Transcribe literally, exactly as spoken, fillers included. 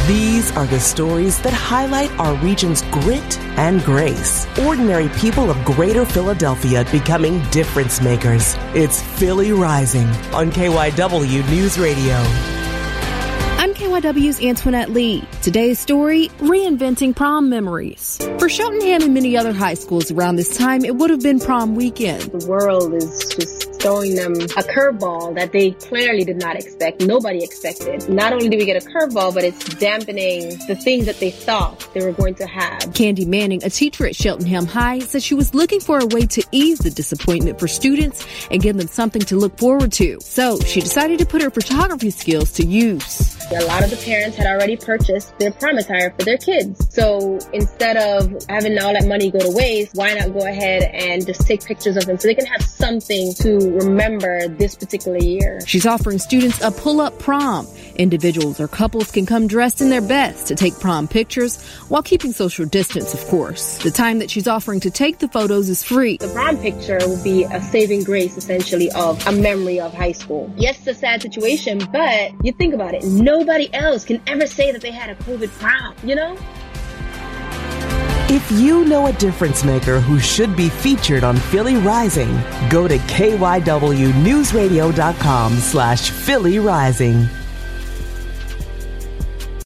These are the stories that highlight our region's grit and grace. Ordinary people of Greater Philadelphia becoming difference makers. It's Philly Rising on K Y W News Radio. I'm K Y W's Antoinette Lee. Today's story, reinventing prom memories. For Cheltenham and many other high schools around this time, it would have been prom weekend. The world is just throwing them a curveball that they clearly did not expect. Nobody expected. Not only do we get a curveball, but it's dampening the things that they thought they were going to have. Candy Manning, a teacher at Cheltenham High, says she was looking for a way to ease the disappointment for students and give them something to look forward to. So she decided to put her photography skills to use. A lot of the parents had already purchased their prom attire for their kids. So instead of having all that money go to waste, why not go ahead and just take pictures of them so they can have something to remember this particular year. She's offering students a pull-up prom. Individuals or couples can come dressed in their best to take prom pictures while keeping social distance, of course. The time that she's offering to take the photos is free. The prom picture will be a saving grace, essentially, of a memory of high school. Yes, it's a sad situation, but you think about it. Nobody else can ever say that they had a COVID prom, you know? If you know a difference maker who should be featured on Philly Rising, go to K Y W News Radio dot com slash Philly Rising.